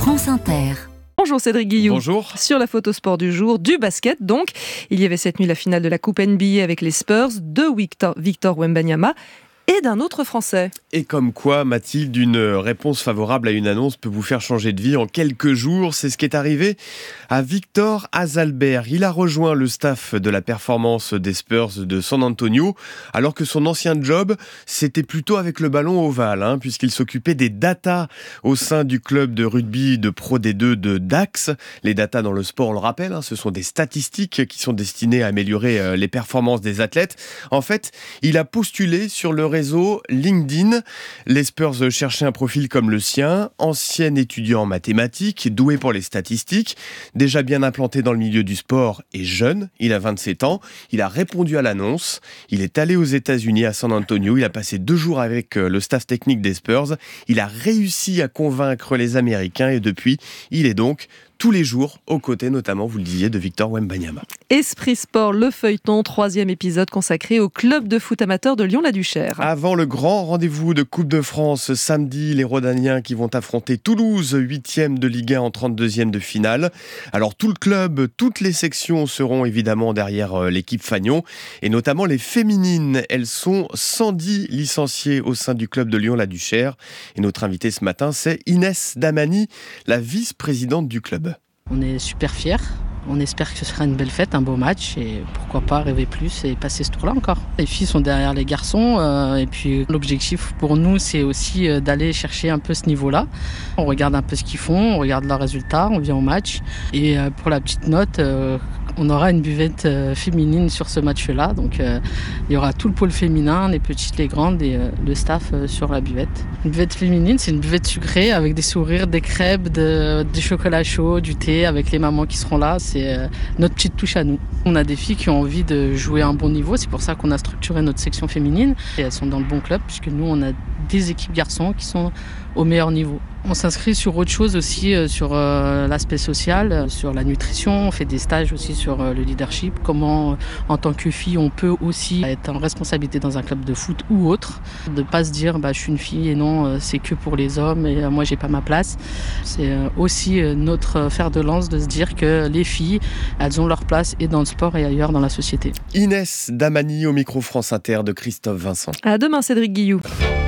France Inter. Bonjour Cédric Guillou. Bonjour. Sur la photo sport du jour, du basket donc. Il y avait cette nuit la finale de la Coupe NBA avec les Spurs, de Victor Wembanyama et d'un autre Français. Et comme quoi, Mathilde, une réponse favorable à une annonce peut vous faire changer de vie en quelques jours. C'est ce qui est arrivé à Victor Azalbert. Il a rejoint le staff de la performance des Spurs de San Antonio, alors que son ancien job, c'était plutôt avec le ballon ovale, puisqu'il s'occupait des datas au sein du club de rugby de Pro D2 de Dax. Les datas dans le sport, on le rappelle, ce sont des statistiques qui sont destinées à améliorer les performances des athlètes. En fait, il a postulé sur le réseau LinkedIn. Les Spurs cherchaient un profil comme le sien, ancien étudiant en mathématiques, doué pour les statistiques, déjà bien implanté dans le milieu du sport et jeune, il a 27 ans, il a répondu à l'annonce, il est allé aux États-Unis à San Antonio, il a passé 2 jours avec le staff technique des Spurs, il a réussi à convaincre les Américains et depuis, il est donc tous les jours, aux côtés notamment, vous le disiez, de Victor Wembanyama. Esprit Sport, le feuilleton, 3e épisode consacré au club de foot amateur de Lyon-la-Duchère. Avant le grand rendez-vous de Coupe de France, samedi, les Rhodaniens qui vont affronter Toulouse, 8e de Ligue 1 en 32e de finale. Alors tout le club, toutes les sections seront évidemment derrière l'équipe Fagnon, et notamment les féminines. Elles sont 110 licenciées au sein du club de Lyon-la-Duchère. Et notre invitée ce matin, c'est Inès Damani, la vice-présidente du club. On est super fiers, on espère que ce sera une belle fête, un beau match et pourquoi pas rêver plus et passer ce tour-là encore. Les filles sont derrière les garçons et puis l'objectif pour nous c'est aussi d'aller chercher un peu ce niveau-là. On regarde un peu ce qu'ils font, on regarde leurs résultats, on vient au match et pour la petite note, on aura une buvette féminine sur ce match-là. Donc il y aura tout le pôle féminin, les petites, les grandes et le staff sur la buvette. Une buvette féminine, c'est une buvette sucrée avec des sourires, des crêpes, du chocolat chaud, du thé avec les mamans qui seront là. C'est notre petite touche à nous. On a des filles qui ont envie de jouer à un bon niveau. C'est pour ça qu'on a structuré notre section féminine. Et elles sont dans le bon club puisque nous, on a des équipes garçons qui sont au meilleur niveau. On s'inscrit sur autre chose aussi, sur l'aspect social, sur la nutrition. On fait des stages aussi sur le leadership. Comment, en tant que fille, on peut aussi être en responsabilité dans un club de foot ou autre. De ne pas se dire je suis une fille et non, c'est que pour les hommes et moi, j'ai pas ma place. C'est aussi notre fer de lance de se dire que les filles, elles ont leur place et dans le sport et ailleurs dans la société. Inès Damani au micro France Inter de Christophe Vincent. À demain Cédric Guillou.